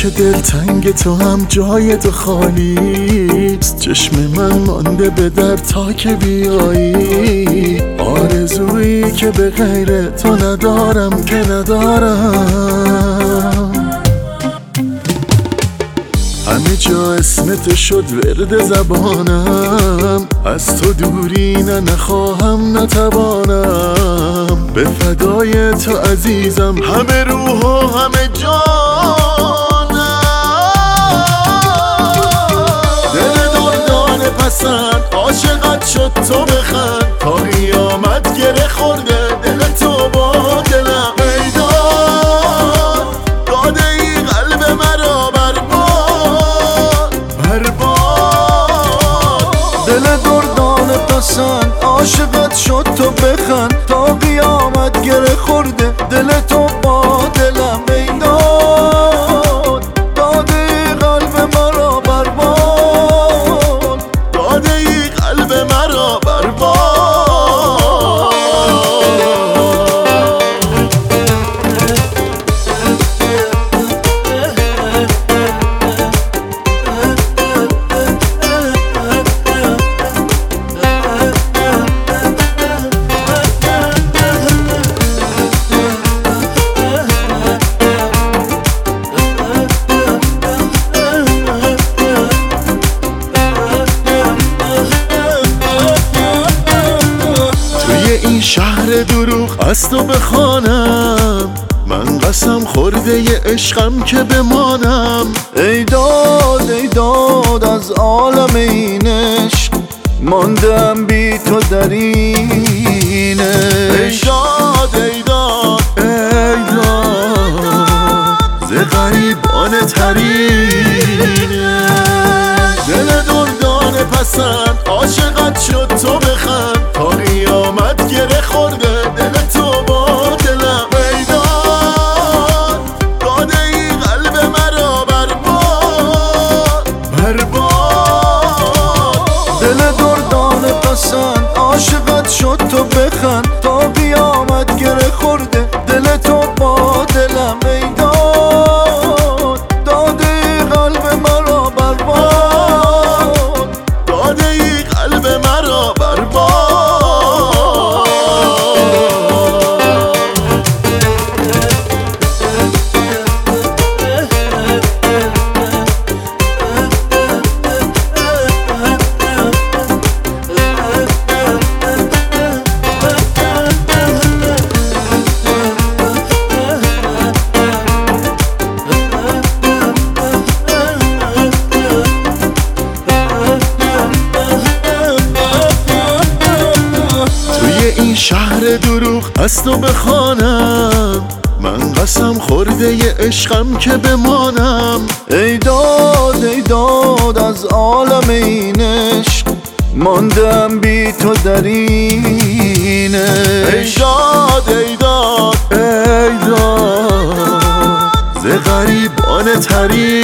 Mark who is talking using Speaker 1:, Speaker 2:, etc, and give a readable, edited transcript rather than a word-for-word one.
Speaker 1: که دلتنگ تو هم جای تو خالیست. چشم من مانده به در تا که بیایی، آرزویی که به غیر تو ندارم که ندارم. همه جا اسم تو شد ورد زبانم، از تو دوری نه نخواهم نتوانم. به فدای تو عزیزم همه روح و همه جانم. دل دردان پسند عاشقت شد تو بخند، تا قیامت گره خورده دل تو با دلم. میدان داده ای قلب مرا دل دردان پسند عاشقت شد تو بخند، تا قیامت گره خورده دل تو با دلم. میدان داده ای قلب مرا برباد، داده ای قلب مرا برباد. این شهر دروغ از تو بخوانم، من قسم خورده ی عشقم که بمانم. ای داد از عالم این عشق، ماندم بی تو در این عشق. ای داد ز غریبان ترینه. دل دردان پسند عاشقت شد تو بخند، تا قیامت گره خورده دل تو با دلم. میدان داده ای قلب مرا برباد. دل دردان پسند عاشقت شد تو بخند، تا قیامت گره خورده دل تو با دلم. میدان داده ای قلب مرا برباد، داده ای قلب مرا برباد. این شهر دروغ از تو بخوانم، من قسم خورده ی عشقم که بمانم. ای داد از عالم این عشق، ماندم بی تو در این عشق. ای داد ز غریبان ترین